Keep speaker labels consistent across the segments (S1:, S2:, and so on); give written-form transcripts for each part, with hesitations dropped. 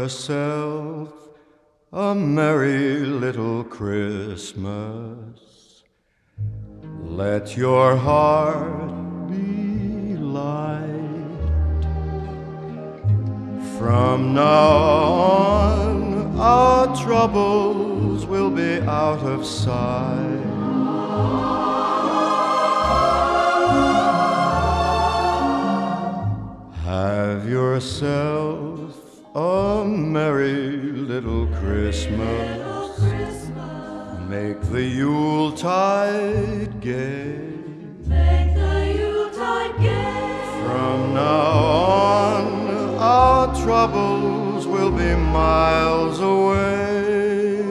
S1: yourself a merry little Christmas. Let your heart be light. From now on, our troubles will be out of sight. Have yourself a merry little Christmas. Make the Yuletide gay.
S2: Make the Yuletide gay.
S1: From now on, our troubles will be miles away.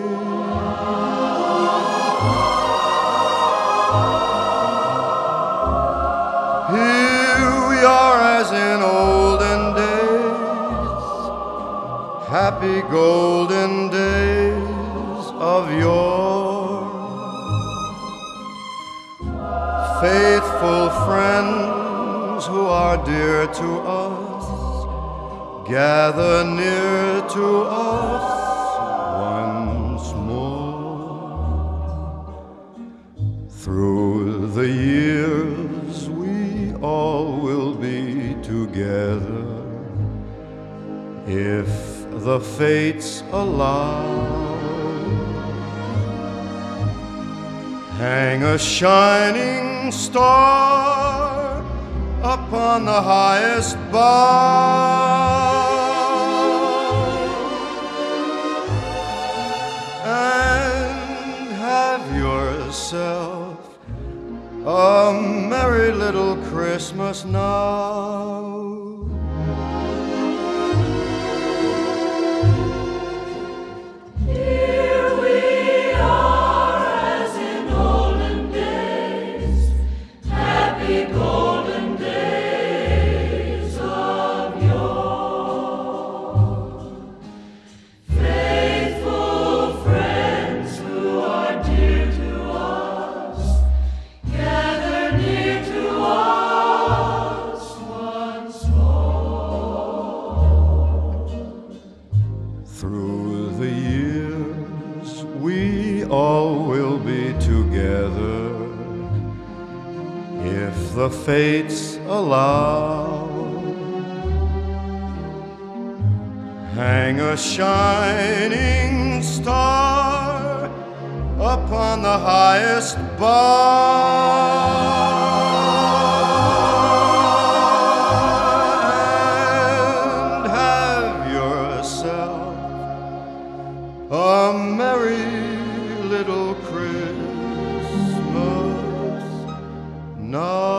S1: Here we are as in olden days, happy golden days of yore. Faithful friends who are dear to us, gather near to us once more. Through the years we all will be together, if the fates allow. Hang a shining star upon the highest bough, and have yourself a merry little Christmas now.
S2: Golden days of yore. Faithful friends who are dear to us, gather near to us once more.
S1: Through the years we all will be together, if the fates allow. Hang a shining star upon the highest bough, and have yourself a merry little Christmas now.